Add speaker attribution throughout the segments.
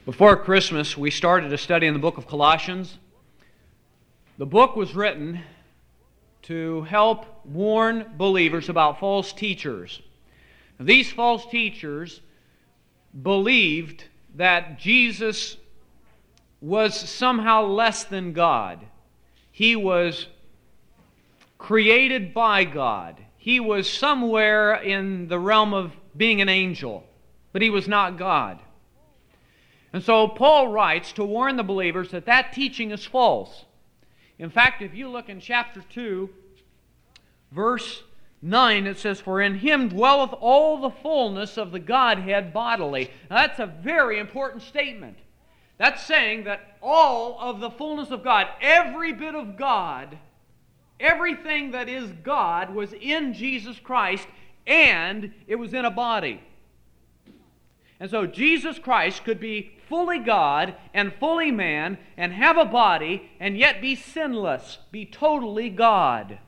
Speaker 1: Before Christmas, we started a study in the book of Colossians. The book was written to help warn believers about false teachers. These false teachers believed that Jesus was somehow less than God. He was created by God. He was somewhere in the realm of being an angel, but he was not God. And so Paul writes to warn the believers that that teaching is false. In fact, if you look in chapter 2, verse 9, it says, "For in him dwelleth all the fullness of the Godhead bodily." Now that's a very important statement. That's saying that all of the fullness of God, every bit of God, everything that is God was in Jesus Christ, and it was in a body. And so Jesus Christ could be fully God and fully man and have a body and yet be sinless, be totally God.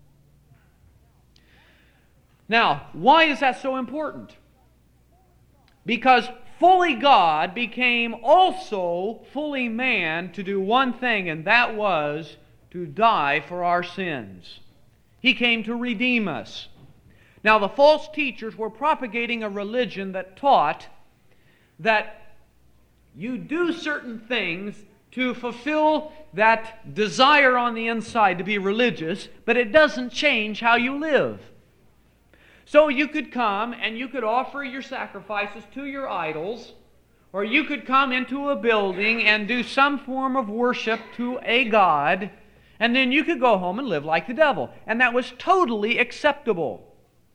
Speaker 1: Now, why is that so important? Because fully God became also fully man to do one thing, and that was to die for our sins. He came to redeem us. Now, the false teachers were propagating a religion that taught that you do certain things to fulfill that desire on the inside to be religious, but it doesn't change how you live. So you could come and you could offer your sacrifices to your idols, or you could come into a building and do some form of worship to a god, and then you could go home and live like the devil. And that was totally acceptable.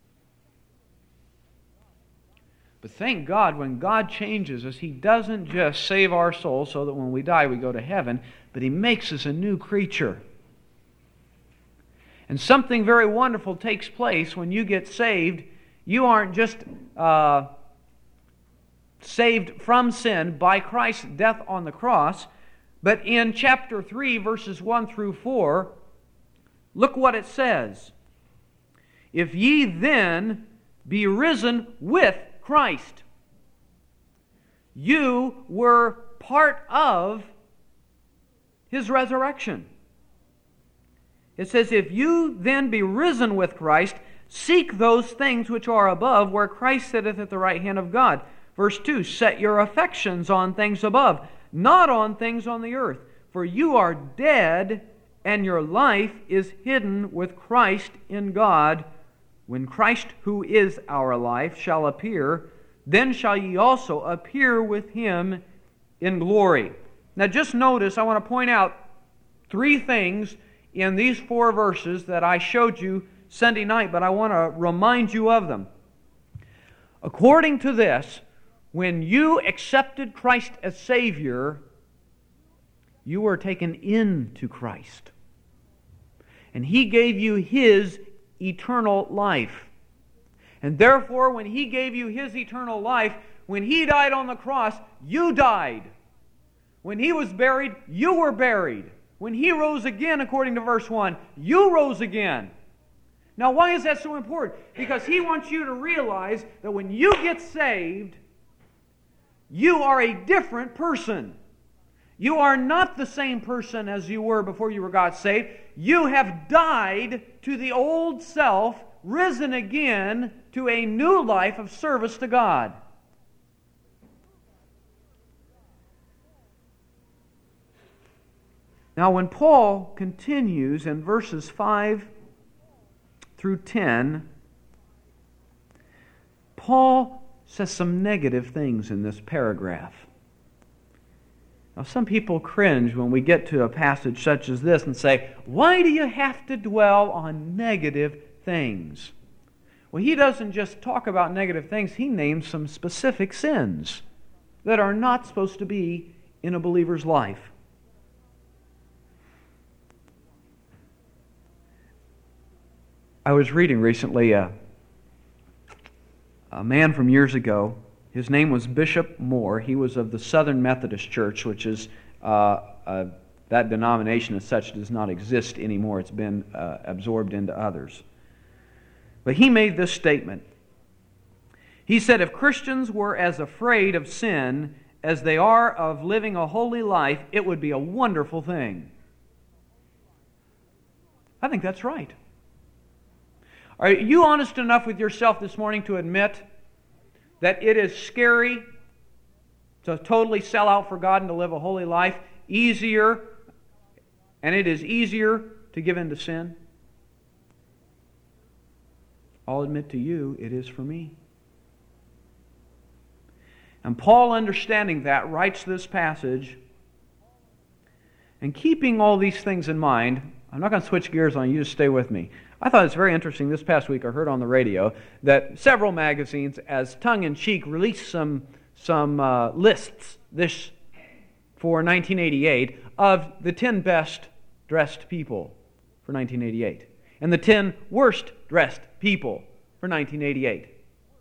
Speaker 1: But thank God, when God changes us, He doesn't just save our soul so that when we die we go to heaven, but He makes us a new creature. And something very wonderful takes place when you get saved. You aren't just saved from sin by Christ's death on the cross, but in chapter 3, verses 1 through 4, look what it says. "If ye then be risen with Christ." You were part of His resurrection. It says, "If you then be risen with Christ, seek those things which are above, where Christ sitteth at the right hand of God." Verse 2, "Set your affections on things above, not on things on the earth. For you are dead, and your life is hidden with Christ in God. When Christ, who is our life, shall appear, then shall ye also appear with Him in glory." Now just notice, I want to point out three things in these 4 verses that I showed you Sunday night, but I want to remind you of them. According to this, when you accepted Christ as Savior, you were taken into Christ. And He gave you His eternal life. And therefore, when He gave you His eternal life, when He died on the cross, you died. When He was buried, you were buried. When He rose again, according to verse 1, you rose again. Now, why is that so important? Because He wants you to realize that when you get saved, you are a different person. You are not the same person as you were before you got saved. You have died to the old self, risen again to a new life of service to God. Now, when Paul continues in verses 5 through 10, Paul says some negative things in this paragraph. Now, some people cringe when we get to a passage such as this and say, "Why do you have to dwell on negative things?" Well, he doesn't just talk about negative things, he names some specific sins that are not supposed to be in a believer's life. I was reading recently a man from years ago. His name was Bishop Moore. He was of the Southern Methodist Church, which is that denomination as such does not exist anymore. It's been absorbed into others. But he made this statement. He said, "If Christians were as afraid of sin as they are of living a holy life, it would be a wonderful thing. I think that's right. Are you honest enough with yourself this morning to admit that it is scary to totally sell out for God and to live a holy life? And it is easier to give in to sin? I'll admit to you, it is for me. And Paul, understanding that, writes this passage, and keeping all these things in mind, I'm not going to switch gears on you, just stay with me. I thought it was very interesting this past week, I heard on the radio, that several magazines, as tongue-in-cheek, released some lists for 1988 of the 10 best dressed people for 1988 and the 10 worst dressed people for 1988.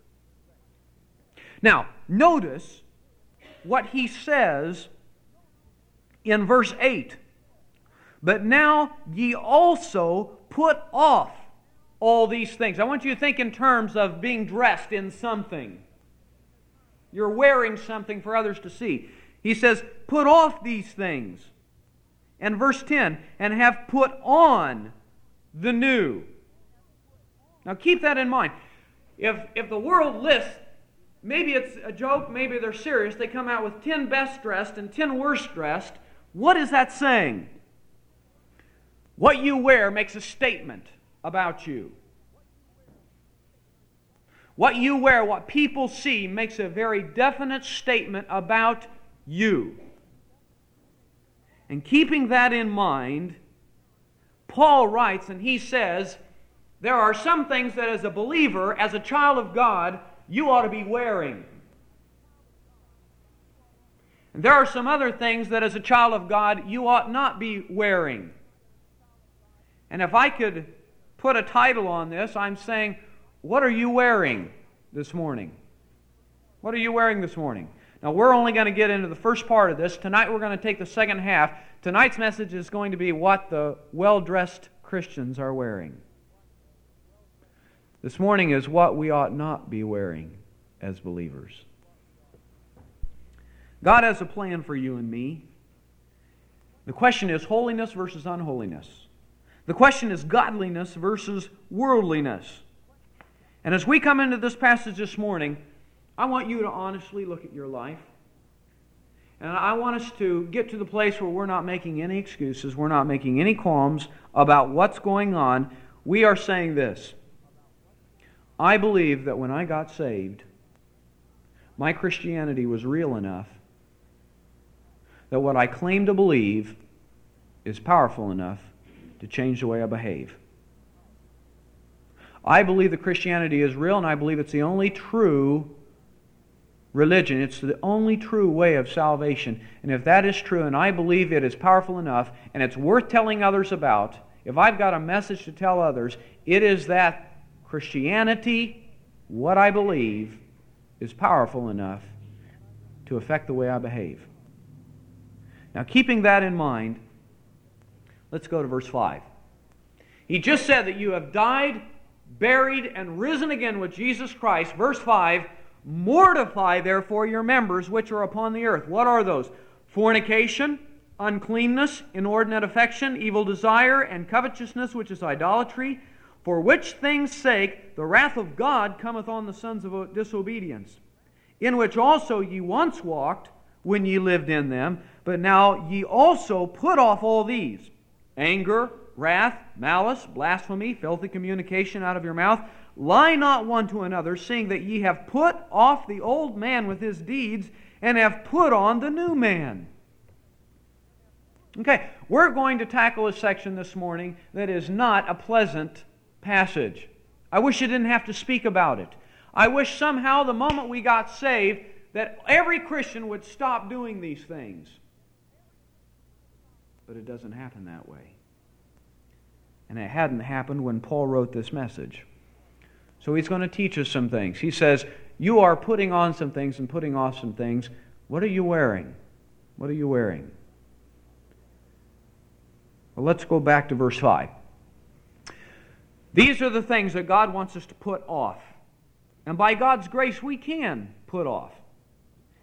Speaker 1: Now, notice what he says in verse 8. But now ye also put off all these things. I want you to think in terms of being dressed in something. You're wearing something for others to see. He says, put off these things. And verse 10, and have put on the new. Now keep that in mind. If the world lists, maybe it's a joke, maybe they're serious, they come out with 10 best dressed and 10 worst dressed, what is that saying? What you wear makes a statement about you. What you wear, what people see, makes a very definite statement about you. And keeping that in mind, Paul writes and he says, there are some things that as a believer, as a child of God, you ought to be wearing. And there are some other things that as a child of God, you ought not be wearing. And if I could put a title on this, I'm saying, what are you wearing this morning? What are you wearing this morning? Now, we're only going to get into the first part of this. Tonight, we're going to take the second half. Tonight's message is going to be what the well-dressed Christians are wearing. This morning is what we ought not be wearing as believers. God has a plan for you and me. The question is holiness versus unholiness. The question is godliness versus worldliness. And as we come into this passage this morning, I want you to honestly look at your life. And I want us to get to the place where we're not making any excuses, we're not making any qualms about what's going on. We are saying this: I believe that when I got saved, my Christianity was real enough that what I claim to believe is powerful enough to change the way I behave. I believe that Christianity is real, and I believe it's the only true religion. It's the only true way of salvation. And if that is true, and I believe it is powerful enough, and it's worth telling others about, if I've got a message to tell others, it is that Christianity, what I believe, is powerful enough to affect the way I behave. Now, keeping that in mind, let's go to verse 5. He just said that you have died, buried, and risen again with Jesus Christ. Verse 5, mortify therefore your members which are upon the earth. What are those? Fornication, uncleanness, inordinate affection, evil desire, and covetousness, which is idolatry, for which things' sake the wrath of God cometh on the sons of disobedience, in which also ye once walked when ye lived in them, but now ye also put off all these: anger, wrath, malice, blasphemy, filthy communication out of your mouth. Lie not one to another, seeing that ye have put off the old man with his deeds, and have put on the new man. Okay, we're going to tackle a section this morning that is not a pleasant passage. I wish I didn't have to speak about it. I wish somehow the moment we got saved that every Christian would stop doing these things. But it doesn't happen that way. And it hadn't happened when Paul wrote this message. So he's going to teach us some things. He says, you are putting on some things and putting off some things. What are you wearing? What are you wearing? Well, let's go back to verse 5. These are the things that God wants us to put off. And by God's grace, we can put off.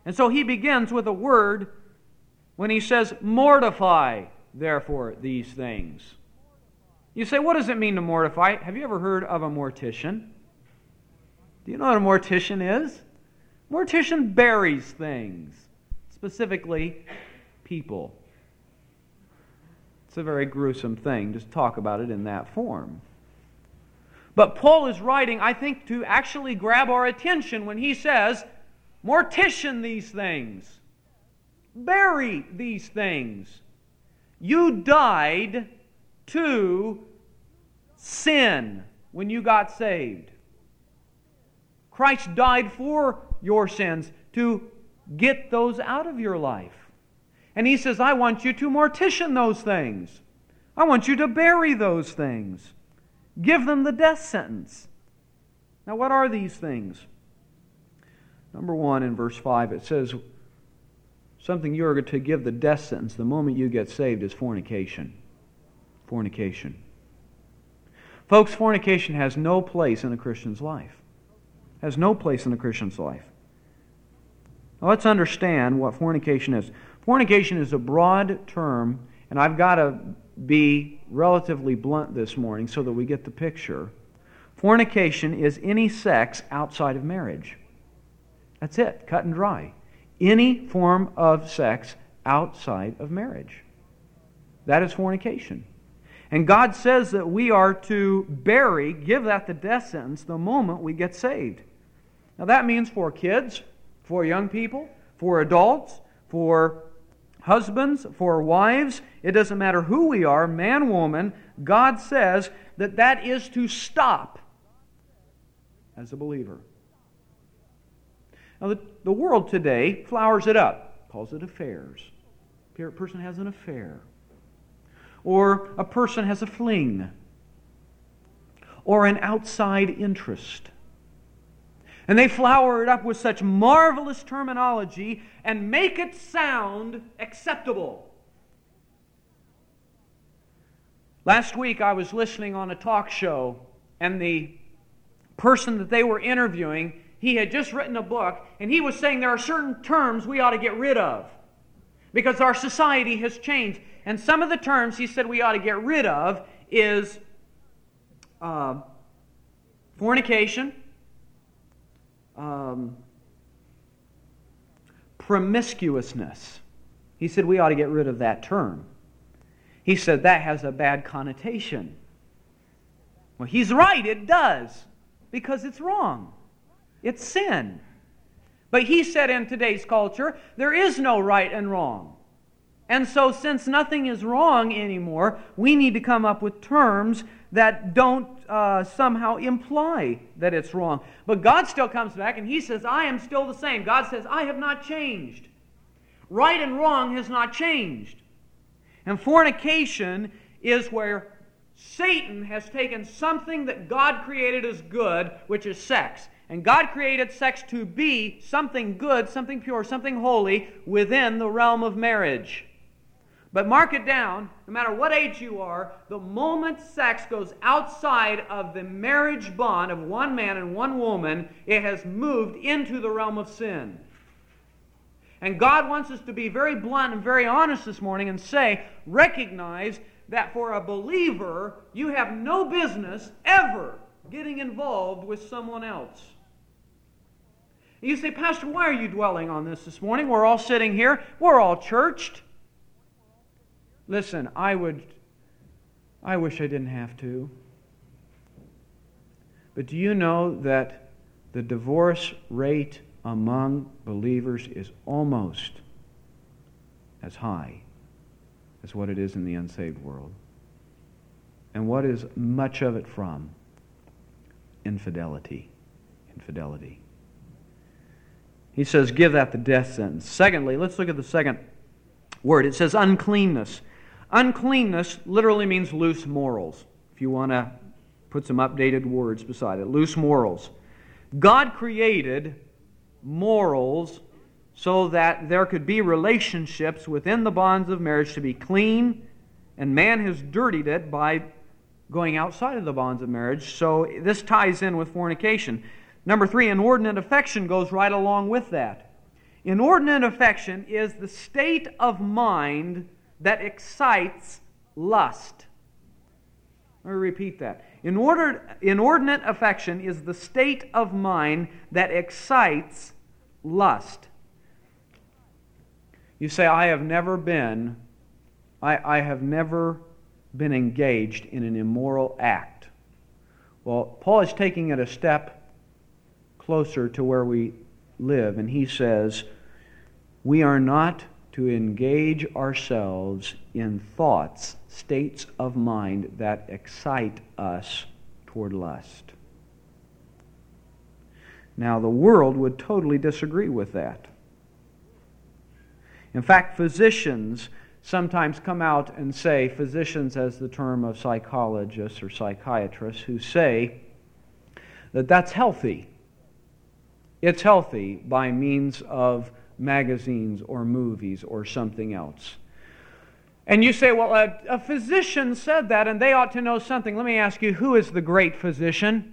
Speaker 1: And so he begins with a word when he says, mortify, therefore, these things. You say, what does it mean to mortify? Have you ever heard of a mortician? Do you know what a mortician is? Mortician buries things, specifically people. It's a very gruesome thing to talk about it in that form. But Paul is writing, I think, to actually grab our attention when he says, mortician these things. Bury these things. You died to sin when you got saved. Christ died for your sins to get those out of your life. And he says, I want you to mortician those things. I want you to bury those things. Give them the death sentence. Now, what are these things? Number 1, in verse 5, it says, something you are to give the death sentence the moment you get saved is fornication. Fornication. Folks, fornication has no place in a Christian's life. Has no place in a Christian's life. Now, let's understand what fornication is. Fornication is a broad term, and I've got to be relatively blunt this morning so that we get the picture. Fornication is any sex outside of marriage. That's it, cut and dry. Any form of sex outside of marriage. That is fornication. And God says that we are to bury, give that the death sentence the moment we get saved. Now that means for kids, for young people, for adults, for husbands, for wives. It doesn't matter who we are, man, woman. God says that that is to stop as a believer. Now the world today flowers it up, calls it affairs. A person has an affair. Or a person has a fling. Or an outside interest. And they flower it up with such marvelous terminology and make it sound acceptable. Last week I was listening on a talk show, and the person that they were interviewing, he had just written a book, and he was saying there are certain terms we ought to get rid of because our society has changed. And some of the terms he said we ought to get rid of is fornication, promiscuousness. He said we ought to get rid of that term. He said that has a bad connotation. Well, he's right, it does, because it's wrong. It's sin. But he said in today's culture, there is no right and wrong. And so since nothing is wrong anymore, we need to come up with terms that don't somehow imply that it's wrong. But God still comes back and He says, I am still the same. God says, I have not changed. Right and wrong has not changed. And fornication is where Satan has taken something that God created as good, which is sex. And God created sex to be something good, something pure, something holy within the realm of marriage. But mark it down, no matter what age you are, the moment sex goes outside of the marriage bond of one man and one woman, it has moved into the realm of sin. And God wants us to be very blunt and very honest this morning and say, recognize that for a believer, you have no business ever getting involved with someone else. And you say, Pastor, why are you dwelling on this morning? We're all sitting here. We're all churched. Listen, I wish I didn't have to. But do you know that the divorce rate among believers is almost as high as what it is in the unsaved world? And what is much of it from? Infidelity. Infidelity. He says, give that the death sentence. Secondly, let's look at the second word. It says uncleanness. Uncleanness literally means loose morals. If you want to put some updated words beside it. Loose morals. God created morals so that there could be relationships within the bonds of marriage to be clean, and man has dirtied it by going outside of the bonds of marriage. So this ties in with fornication. Number 3, inordinate affection goes right along with that. Inordinate affection is the state of mind that excites lust. Let me repeat that. Inordinate affection is the state of mind that excites lust. You say, I have never been engaged in an immoral act. Well, Paul is taking it a step closer to where we live, and he says, we are not to engage ourselves in thoughts, states of mind that excite us toward lust. Now, the world would totally disagree with that. In fact, physicians sometimes come out and say, physicians as the term of psychologists or psychiatrists, who say that that's healthy. It's healthy by means of magazines or movies or something else. And you say, well, a physician said that and they ought to know something. Let me ask you, who is the great physician?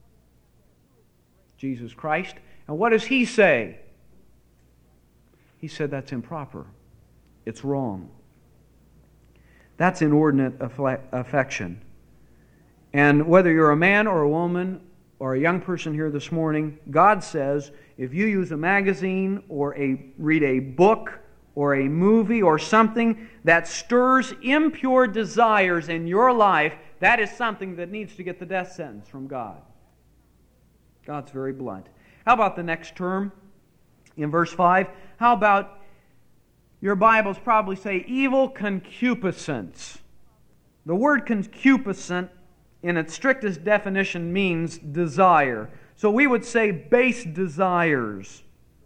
Speaker 1: Jesus Christ. And what does He say? He said that's improper. It's wrong. That's inordinate affection. And whether you're a man or a woman or a young person here this morning, God says if you use a magazine or read a book or a movie or something that stirs impure desires in your life, that is something that needs to get the death sentence from God. God's very blunt. How about the next term in verse 5? How about, your Bibles probably say, evil concupiscence. The word concupiscent in its strictest definition means desire. So we would say base desires.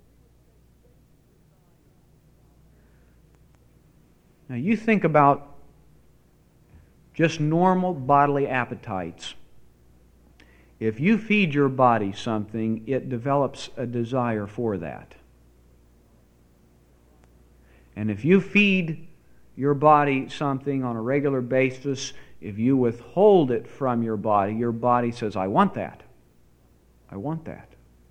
Speaker 1: Now you think about just normal bodily appetites. If you feed your body something, it develops a desire for that. And if you feed your body something on a regular basis, if you withhold it from your body says, I want that. I want that.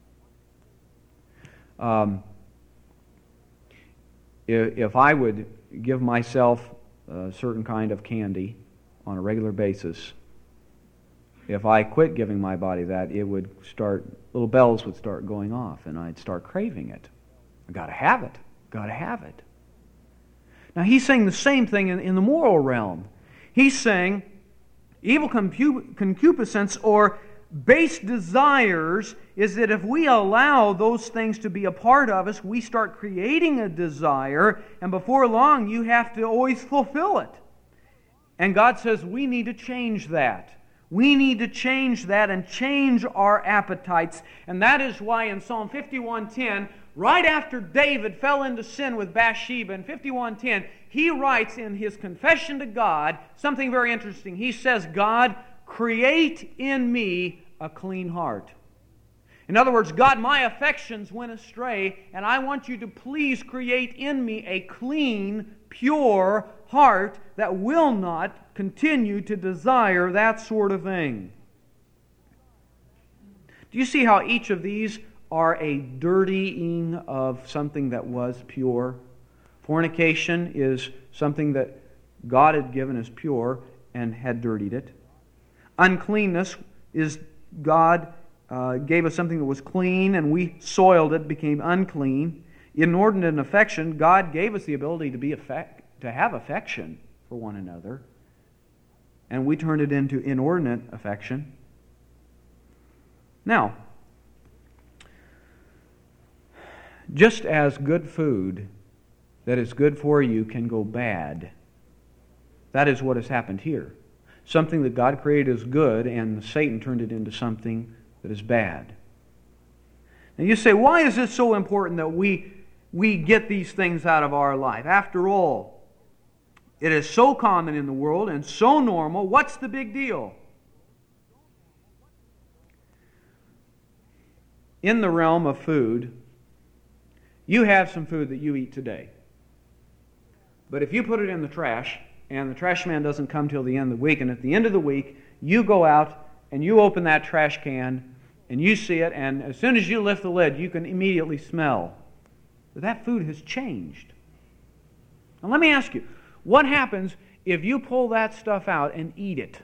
Speaker 1: If I would give myself a certain kind of candy on a regular basis, if I quit giving my body that, little bells would start going off, and I'd start craving it. I got to have it. Got to have it. Now he's saying the same thing in the moral realm. He's saying evil concupiscence or base desires is that if we allow those things to be a part of us, we start creating a desire, and before long you have to always fulfill it. And God says we need to change that. We need to change that and change our appetites. And that is why in Psalm 51:10, right after David fell into sin with Bathsheba, in 51:10, he writes in his confession to God something very interesting. He says, God, create in me a clean heart. In other words, God, my affections went astray, and I want you to please create in me a clean, pure heart that will not continue to desire that sort of thing. Do you see how each of these are a dirtying of something that was pure? Fornication is something that God had given as pure and had dirtied it. Uncleanness is God gave us something that was clean and we soiled it, became unclean. Inordinate affection, God gave us the ability to have affection for one another, and we turned it into inordinate affection. Now, just as good food that is good for you can go bad, that is what has happened here. Something that God created as good, and Satan turned it into something that is bad. Now you say, why is this so important that we get these things out of our life? After all, it is so common in the world and so normal. What's the big deal? In the realm of food, you have some food that you eat today. But if you put it in the trash, and the trash man doesn't come till the end of the week, and at the end of the week, you go out and you open that trash can, and you see it, and as soon as you lift the lid, you can immediately smell that food has changed. Now let me ask you, what happens if you pull that stuff out and eat it?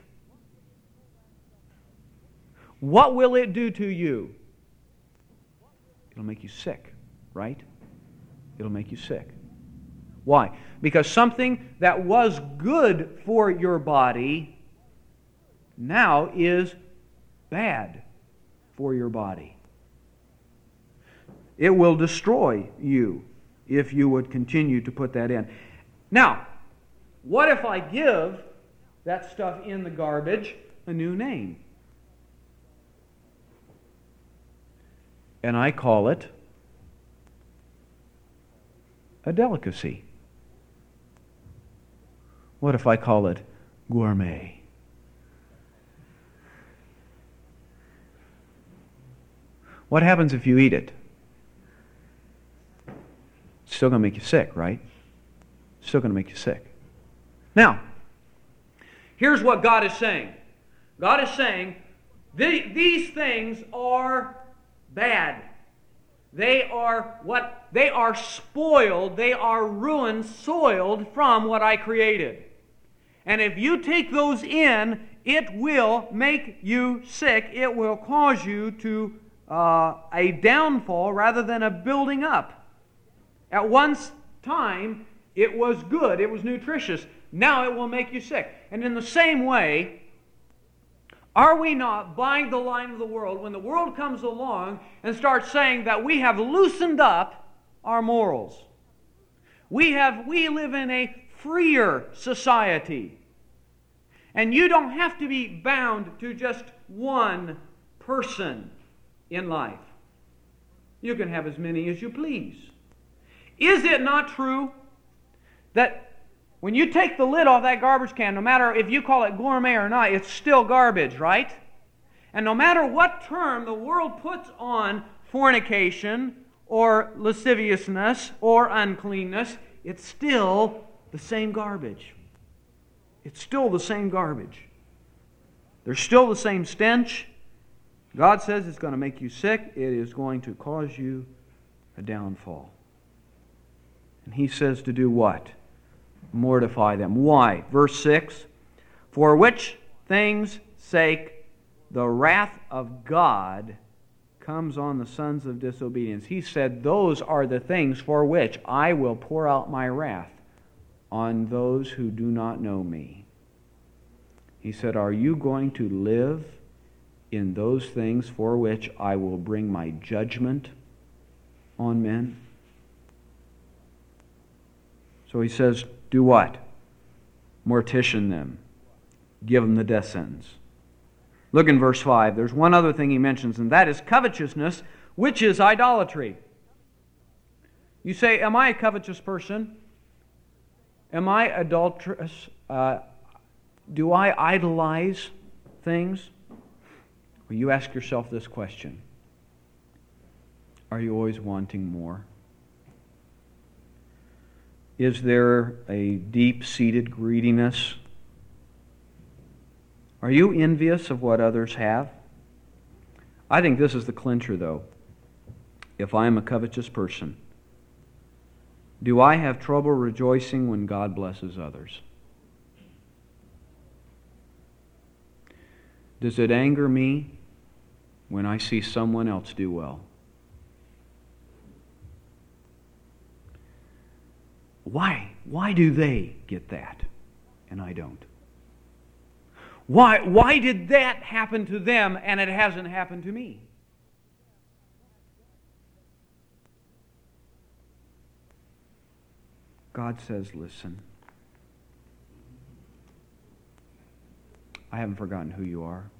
Speaker 1: What will it do to you? It'll make you sick, right? It'll make you sick. Why? Because something that was good for your body now is bad for your body. It will destroy you if you would continue to put that in. Now, what if I give that stuff in the garbage a new name? And I call it a delicacy. What if I call it gourmet? What happens if you eat it? It's still going to make you sick, right? It's still going to make you sick. Now, here's what God is saying. God is saying, these things are bad. They are spoiled, they are ruined, soiled from what I created. And if you take those in, it will make you sick. It will cause you to a downfall rather than a building up. At one time, it was good, it was nutritious. Now it will make you sick. And in the same way, are we not buying the line of the world when the world comes along and starts saying that we have loosened up our morals? We live in a freer society. And you don't have to be bound to just one person in life. You can have as many as you please. Is it not true that when you take the lid off that garbage can, no matter if you call it gourmet or not, it's still garbage, right? And no matter what term the world puts on fornication or lasciviousness or uncleanness, it's still the same garbage. It's still the same garbage. There's still the same stench. God says it's going to make you sick. It is going to cause you a downfall. And He says to do what? Mortify them. Why? Verse 6, for which things' sake the wrath of God comes on the sons of disobedience. He said, those are the things for which I will pour out my wrath on those who do not know me. He said, are you going to live in those things for which I will bring my judgment on men? So He says, do what? Mortician them. Give them the death sentence. Look in verse 5. There's one other thing He mentions, and that is covetousness, which is idolatry. You say, am I a covetous person? Am I adulterous? Do I idolize things? Well, you ask yourself this question. Are you always wanting more? Is there a deep-seated greediness? Are you envious of what others have? I think this is the clincher, though. If I am a covetous person, do I have trouble rejoicing when God blesses others? Does it anger me when I see someone else do well? Why? Why do they get that and I don't? Why did that happen to them and it hasn't happened to me? God says, listen, I haven't forgotten who you are.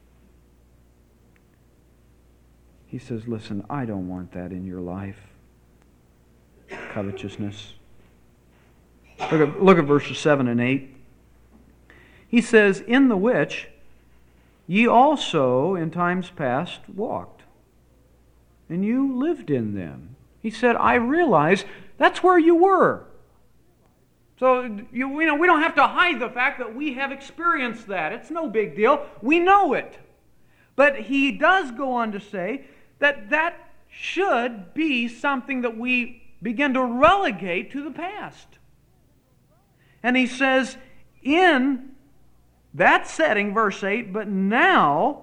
Speaker 1: He says, listen, I don't want that in your life. Covetousness. Look at verses 7 and 8. He says, in the which ye also in times past walked, and you lived in them. He said, I realize that's where you were. So, we don't have to hide the fact that we have experienced that. It's no big deal. We know it. But he does go on to say that that should be something that we begin to relegate to the past. And he says, in that setting, verse 8, but now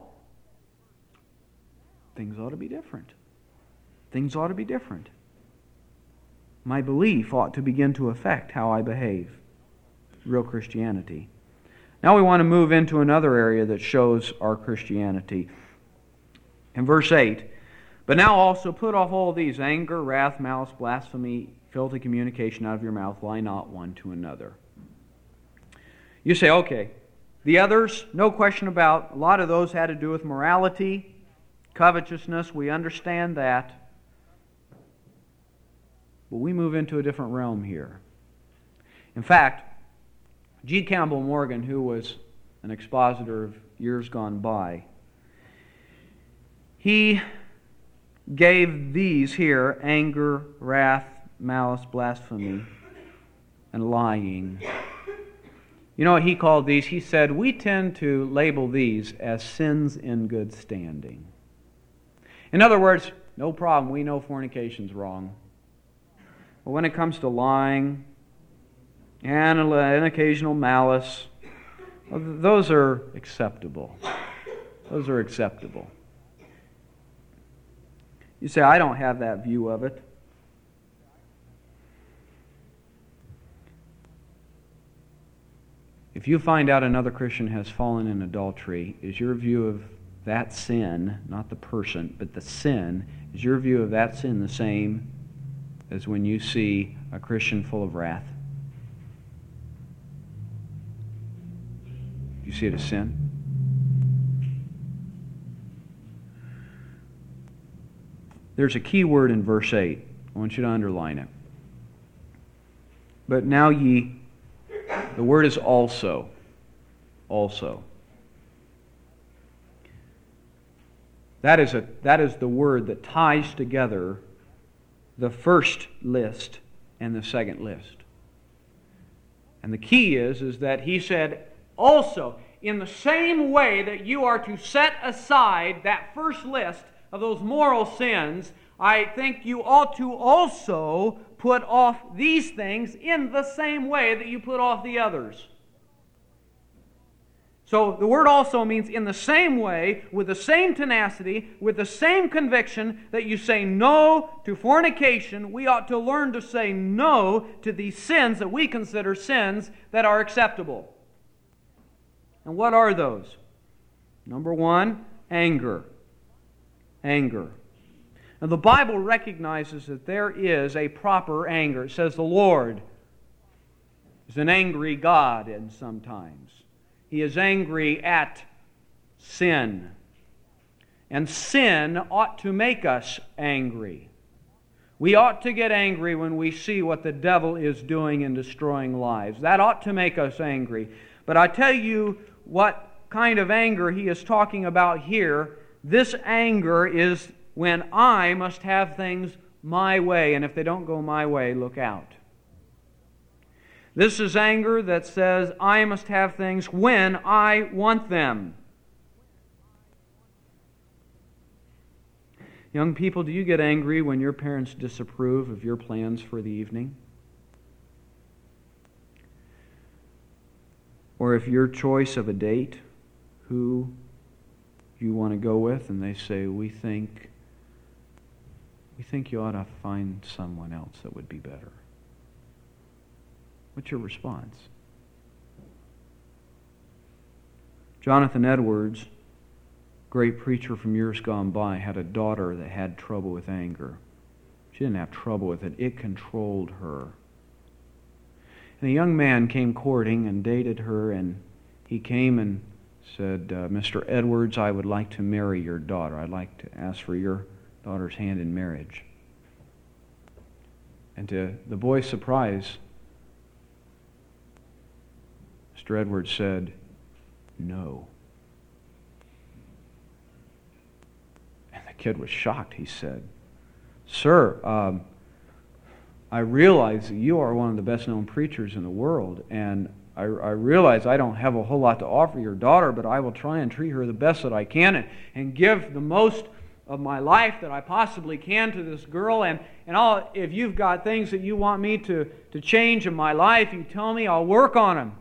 Speaker 1: things ought to be different. Things ought to be different. My belief ought to begin to affect how I behave. Real Christianity. Now we want to move into another area that shows our Christianity. In verse 8, but now also put off all these: anger, wrath, malice, blasphemy, filthy communication out of your mouth. Lie not one to another. You say, okay, the others, no question about, a lot of those had to do with morality, covetousness. We understand that. But we move into a different realm here. In fact, G. Campbell Morgan, who was an expositor of years gone by, he gave these here: anger, wrath, malice, blasphemy, and lying. You know what he called these? He said, we tend to label these as sins in good standing. In other words, no problem, we know fornication's wrong. But when it comes to lying and an occasional malice, those are acceptable. Those are acceptable. You say, I don't have that view of it. If you find out another Christian has fallen in adultery, is your view of that sin, not the person, but the sin, is your view of that sin the same as when you see a Christian full of wrath? Do you see it as sin? There's a key word in verse 8. I want you to underline it. But now ye, the word is also. Also. That is the word that ties together the first list and the second list. And the key is that he said, also, in the same way that you are to set aside that first list of those moral sins, I think you ought to also put off these things in the same way that you put off the others. So the word also means in the same way, with the same tenacity, with the same conviction that you say no to fornication, we ought to learn to say no to these sins that we consider sins that are acceptable. And what are those? Number one, anger. Anger. Now the Bible recognizes that there is a proper anger. It says the Lord is an angry God, and sometimes He is angry at sin. And sin ought to make us angry. We ought to get angry when we see what the devil is doing in destroying lives. That ought to make us angry. But I tell you what kind of anger he is talking about here. This anger is when I must have things my way, and if they don't go my way, look out. This is anger that says I must have things when I want them. Young people, do you get angry when your parents disapprove of your plans for the evening? Or if your choice of a date, who you want to go with, and they say, we think you ought to find someone else that would be better. What's your response? Jonathan Edwards, great preacher from years gone by, had a daughter that had trouble with anger. She didn't have trouble with it. It controlled her. And a young man came courting and dated her, and he came and said, Mr. Edwards, I would like to marry your daughter. I'd like to ask for your daughter's hand in marriage. And to the boy's surprise, Mr. Edwards said, no. And the kid was shocked. He said, Sir, I realize that you are one of the best-known preachers in the world, and I realize I don't have a whole lot to offer your daughter, but I will try and treat her the best that I can and give the most of my life that I possibly can to this girl, and if you've got things that you want me to change in my life, you tell me, I'll work on them.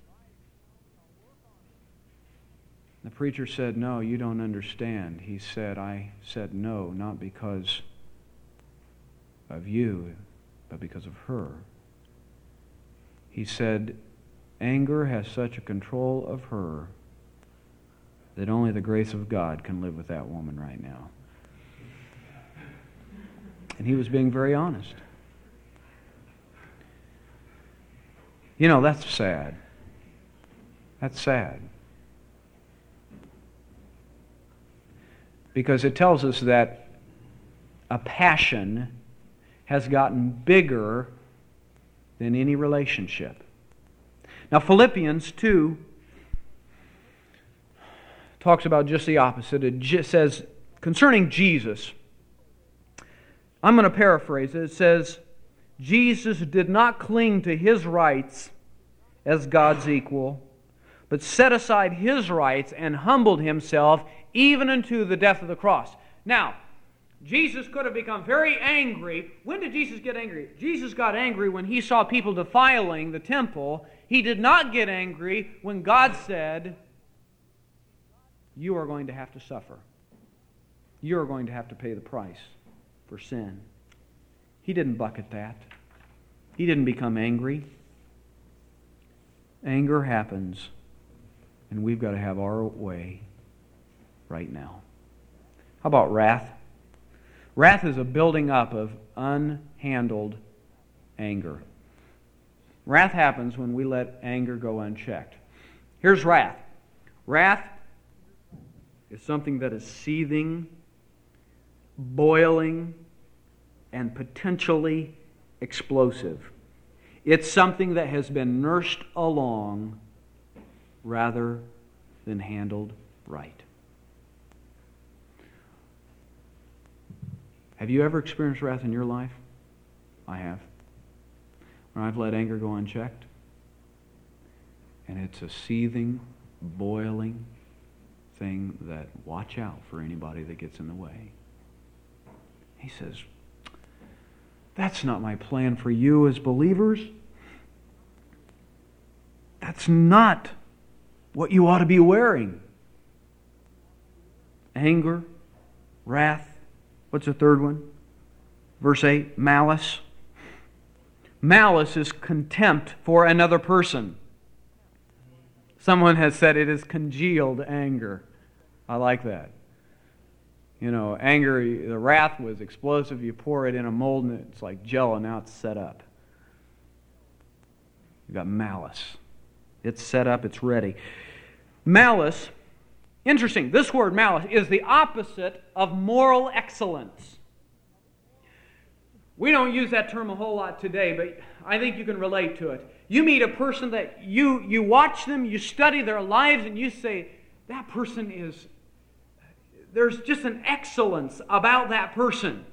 Speaker 1: The preacher said, no, you don't understand. He said, I said no, not because of you, but because of her. He said, anger has such a control of her that only the grace of God can live with that woman right now. And he was being very honest. You know, that's sad. That's sad. Because it tells us that a passion has gotten bigger than any relationship. Now, Philippians 2 talks about just the opposite. It says, concerning Jesus, I'm going to paraphrase it. It says, Jesus did not cling to his rights as God's equal, but set aside his rights and humbled himself even unto the death of the cross. Now, Jesus could have become very angry. When did Jesus get angry? Jesus got angry when he saw people defiling the temple. He did not get angry when God said, you are going to have to suffer. You are going to have to pay the price for sin. He didn't bucket that. He didn't become angry. Anger happens, and we've got to have our way right now. How about wrath? Wrath is a building up of unhandled anger. Wrath happens when we let anger go unchecked. Here's wrath. Wrath is something that is seething, boiling, and potentially explosive. It's something that has been nursed along rather than handled right. Have you ever experienced wrath in your life? I have. When I've let anger go unchecked, and it's a seething, boiling thing that watch out for anybody that gets in the way. He says, that's not my plan for you as believers. That's not what you ought to be wearing. Anger, wrath. What's the third one? Verse 8, malice. Malice is contempt for another person. Someone has said it is congealed anger. I like that. You know, anger, the wrath was explosive. You pour it in a mold and it's like jello. Now it's set up. You've got malice. It's set up. It's ready. Malice, interesting. This word malice is the opposite of moral excellence. We don't use that term a whole lot today, but I think you can relate to it. You meet a person that you watch them, you study their lives, and you say, that person is, there's just an excellence about that person.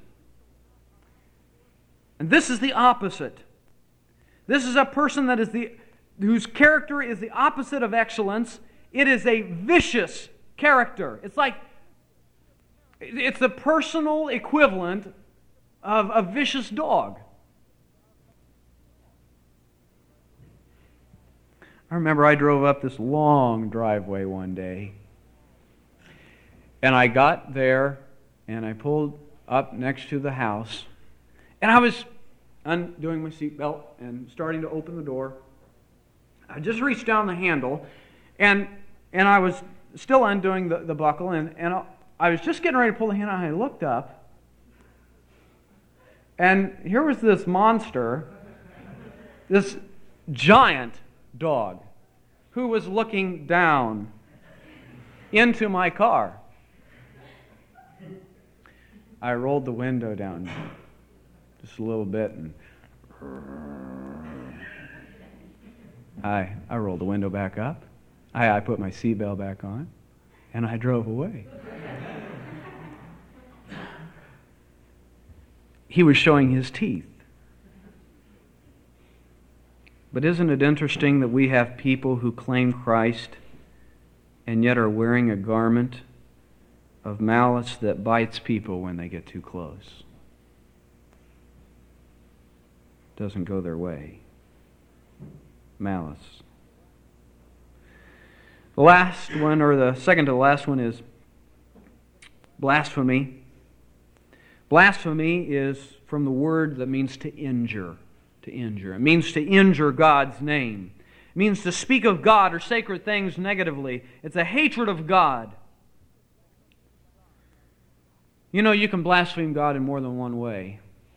Speaker 1: And this is the opposite. This is a person that is whose character is the opposite of excellence. It is a vicious character. It's the personal equivalent of a vicious dog. I remember I drove up this long driveway one day, and I got there, and I pulled up next to the house, and I was undoing my seatbelt and starting to open the door. I just reached down the handle, and I was still undoing the buckle, and I was just getting ready to pull the handle, and I looked up, and here was this monster, this giant dog, who was looking down into my car. I rolled the window down just a little bit, and I rolled the window back up. I put my seatbelt back on, and I drove away. He was showing his teeth. But isn't it interesting that we have people who claim Christ and yet are wearing a garment of malice that bites people when they get too close. Doesn't go their way. Malice. The last one, or the second to the last one, is blasphemy. Blasphemy is from the word that means to injure. To injure. It means to injure God's name. It means to speak of God or sacred things negatively. It's a hatred of God. You know, you can blaspheme God in more than one way.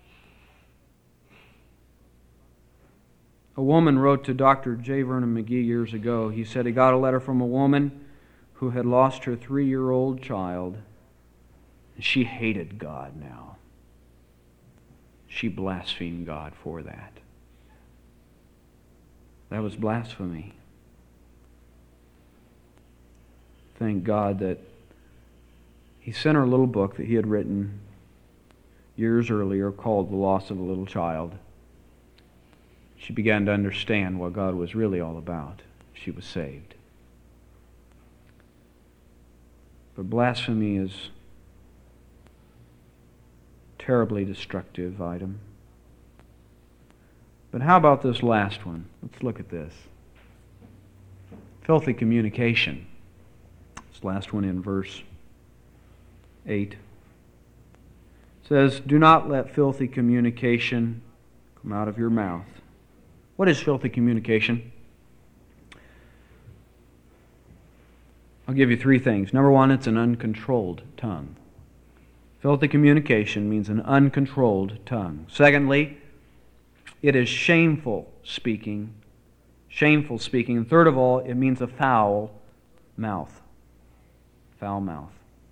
Speaker 1: A woman wrote to Dr. J. Vernon McGee years ago. He said he got a letter from a woman who had lost her 3-year-old child. And she hated God now. She blasphemed God for that. That was blasphemy. Thank God that He sent her a little book that he had written years earlier called The Loss of a Little Child. She began to understand what God was really all about. She was saved. But blasphemy is a terribly destructive item. But how about this last one? Let's look at this. Filthy communication. This last one in verse 8. It says, "Do not let filthy communication come out of your mouth." What is filthy communication? I'll give you 3 things. Number 1, it's an uncontrolled tongue. Filthy communication means an uncontrolled tongue. Secondly, it is shameful speaking. Shameful speaking. And third of all, it means a foul mouth. Foul mouth.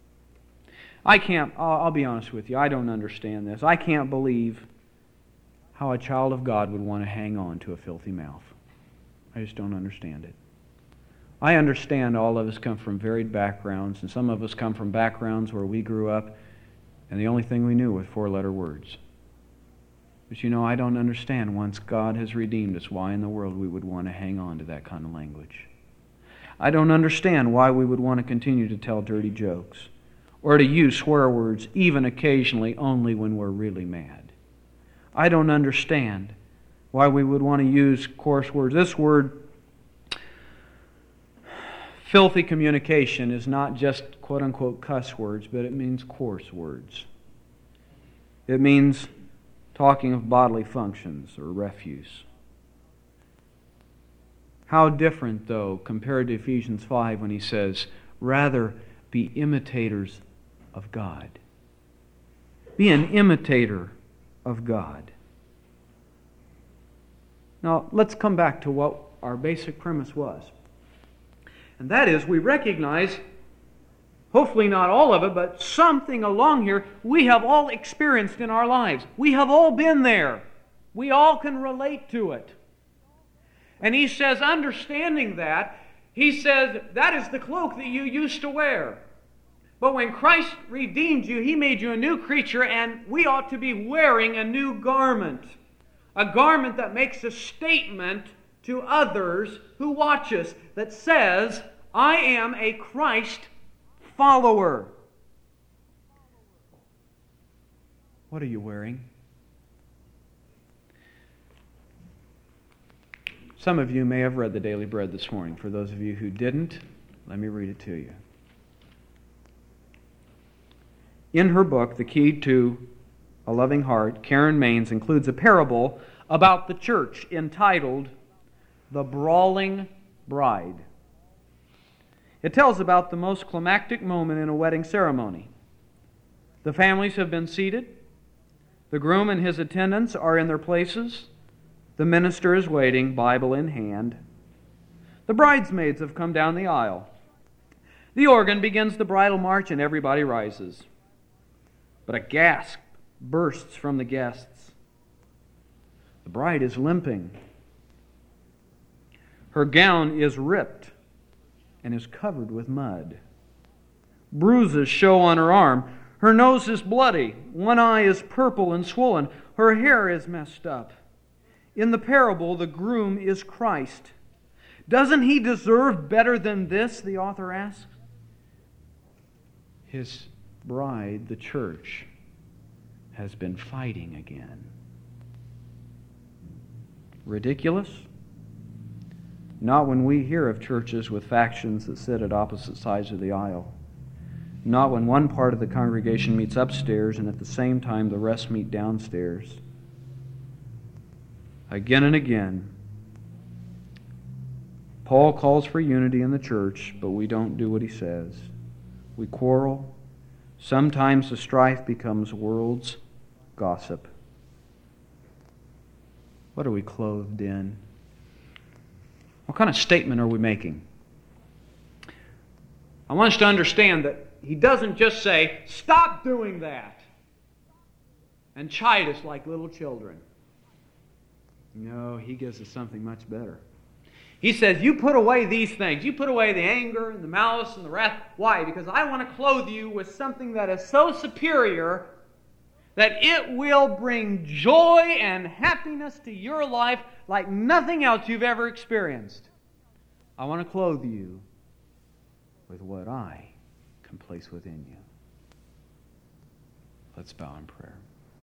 Speaker 1: I'll be honest with you, I don't understand this. I can't believe how a child of God would want to hang on to a filthy mouth. I just don't understand it. I understand all of us come from varied backgrounds, and some of us come from backgrounds where we grew up and the only thing we knew was 4-letter words. But you know, I don't understand, once God has redeemed us, why in the world we would want to hang on to that kind of language. I don't understand why we would want to continue to tell dirty jokes or to use swear words even occasionally only when we're really mad. I don't understand why we would want to use coarse words. This word, filthy communication, is not just quote-unquote cuss words, but it means coarse words. It means talking of bodily functions or refuse. How different, though, compared to Ephesians 5 when he says, "Rather be imitators of God." Be an imitator of God. Now, let's come back to what our basic premise was. And that is, we recognize, hopefully not all of it, but something along here we have all experienced in our lives. We have all been there. We all can relate to it. And he says, understanding that, he says, that is the cloak that you used to wear. But when Christ redeemed you, He made you a new creature, and we ought to be wearing a new garment. A garment that makes a statement to others who watch us that says, I am a Christ follower. What are you wearing? Some of you may have read the Daily Bread this morning. For those of you who didn't, let me read it to you. In her book, The Key to a Loving Heart, Karen Maines includes a parable about the church entitled The Brawling Bride. It tells about the most climactic moment in a wedding ceremony. The families have been seated. The groom and his attendants are in their places. The minister is waiting, Bible in hand. The bridesmaids have come down the aisle. The organ begins the bridal march and everybody rises. But a gasp bursts from the guests. The bride is limping. Her gown is ripped and is covered with mud. Bruises show on her arm. Her nose is bloody. One eye is purple and swollen. Her hair is messed up. In the parable, the groom is Christ. Doesn't He deserve better than this, the author asks? His bride, the church, has been fighting again. Ridiculous? Not when we hear of churches with factions that sit at opposite sides of the aisle. Not when one part of the congregation meets upstairs and at the same time the rest meet downstairs. Again and again, Paul calls for unity in the church, but we don't do what he says. We quarrel. Sometimes the strife becomes world's gossip. What are we clothed in? What kind of statement are we making? I want us to understand that he doesn't just say, stop doing that, and chide us like little children. No, he gives us something much better. He says, you put away these things. You put away the anger and the malice and the wrath. Why? Because I want to clothe you with something that is so superior that it will bring joy and happiness to your life like nothing else you've ever experienced. I want to clothe you with what I can place within you. Let's bow in prayer.